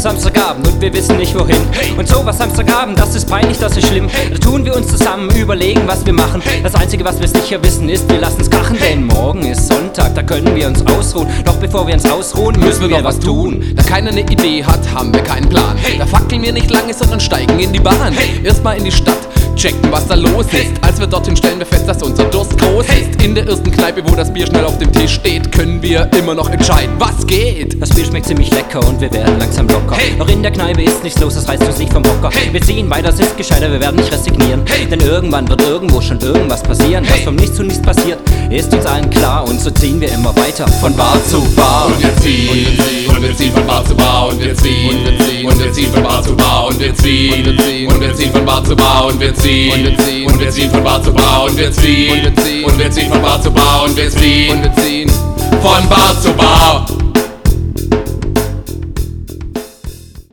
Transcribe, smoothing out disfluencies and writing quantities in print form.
Samstagabend und wir wissen nicht wohin. Und sowas Samstagabend, das ist peinlich, das ist schlimm. Da tun wir uns zusammen, überlegen, was wir machen. Das Einzige, was wir sicher wissen, ist, wir lassen's krachen. Denn morgen ist Sonntag, da können wir uns ausruhen. Doch bevor wir uns ausruhen, müssen wir was tun. Da keiner eine Idee hat, haben wir keinen Plan. Da fackeln wir nicht lange, sondern steigen in die Bahn. Erstmal in die Stadt, checken, was da los ist. Als wir dorthin stellen wir fest, dass unser Durst groß ist. In der ersten Kneipe, wo das Bier schnell auf dem Tisch steht, können wir immer noch entscheiden, was geht. Das Bier schmeckt ziemlich lecker und wir werden langsam locker. Doch in der Kneipe ist nichts los, das reißt uns nicht vom Hocker. Wir ziehen weiter, es ist gescheiter, wir werden nicht resignieren. Denn irgendwann wird irgendwo schon irgendwas passieren. Was vom Nichts zu nichts passiert, ist uns allen klar. Und so ziehen wir immer weiter von Bar zu Bar. Und wir ziehen, und wir ziehen von Bar zu Bar. Und wir ziehen, und wir ziehen von Bar zu Bar. Und wir ziehen, und wir ziehen von Bar zu Bar. Und wir ziehen, und wir ziehen von Bar zu Bar. Und wir ziehen, und wir ziehen von Bar zu Bar. Und wir ziehen, und wir ziehen.